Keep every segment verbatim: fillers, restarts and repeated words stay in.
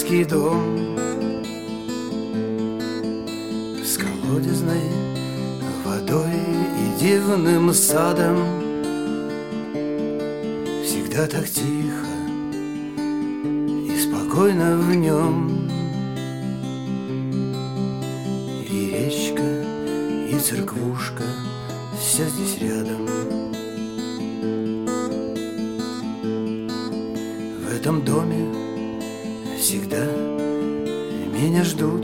детский дом с колодезной водой и дивным садом. Всегда так тихо и спокойно в нем. И речка, и церквушка, все здесь рядом. В этом доме всегда меня ждут.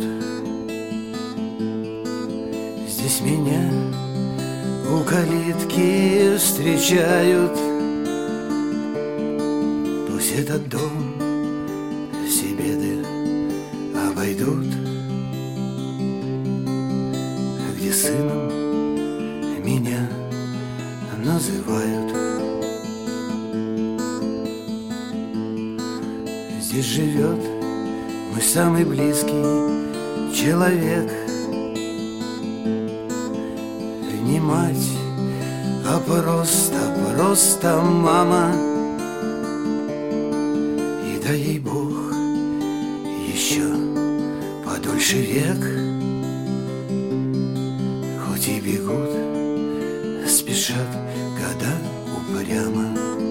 Здесь меня у калитки встречают. Пусть этот дом все беды обойдут, где сыном меня называют. Здесь живет мой самый близкий человек. Не мать, а просто, просто мама. И дай ей Бог еще подольше век. Хоть и бегут, спешат года упрямо.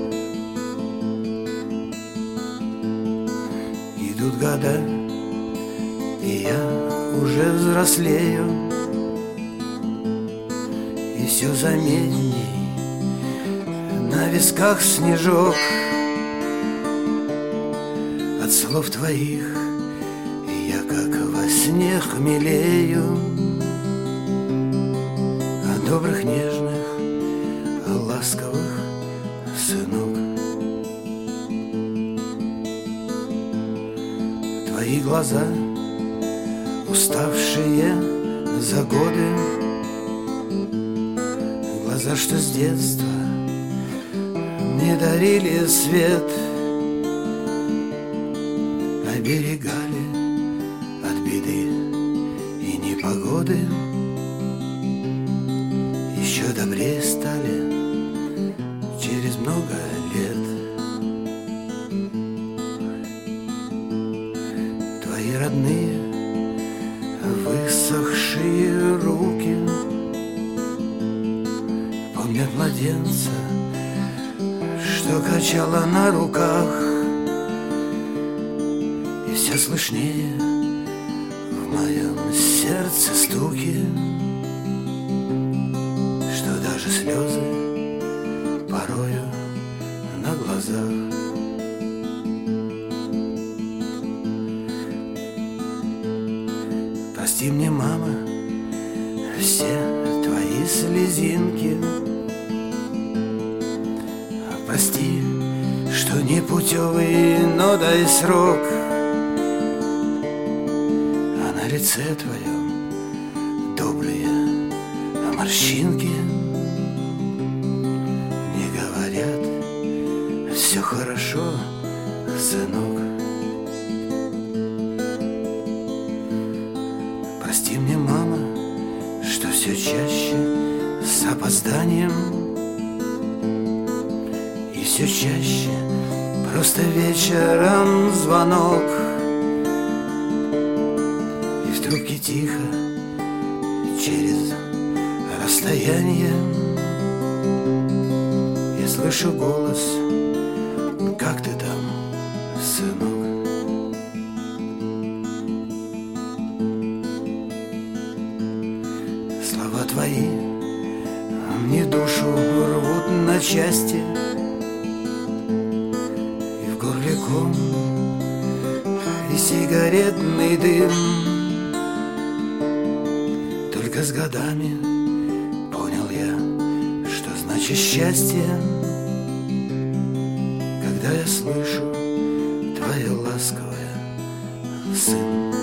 Идут года, и я уже взрослею. И все заметней на висках снежок. От слов твоих я как во сне хмелею. От добрых, нежных, ласковых сынок. Твои глаза, уставшие за годы, глаза, что с детства мне дарили свет, оберегали от беды и непогоды. Еще добрее стали через много лет. Твои родные высохшие руки помнят младенца, что качала на руках. И все слышнее в моем сердце стуки, что даже слезы порою на глазах. Прости мне, мама, все твои слезинки. Прости, что не путевый, но дай срок. А на лице твоем добрые морщинки не говорят: все хорошо, сынок. Прости мне, мама, что все чаще с опозданием. И все чаще просто вечером звонок. И в трубке тихо через расстояние я слышу голос: как ты там, сынок? Слова твои мне душу рвут на части. Ком и сигаретный дым. Только с годами понял я, что значит счастье, когда я слышу твое ласковое: сын.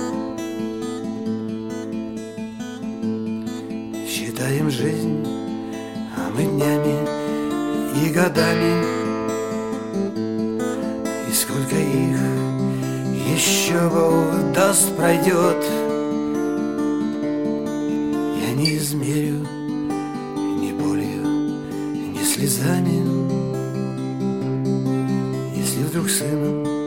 Считаем жизнь, а мы днями и годами. И сколько их еще Бог даст пройдет, я не измерю ни болью, ни слезами. Если вдруг сыном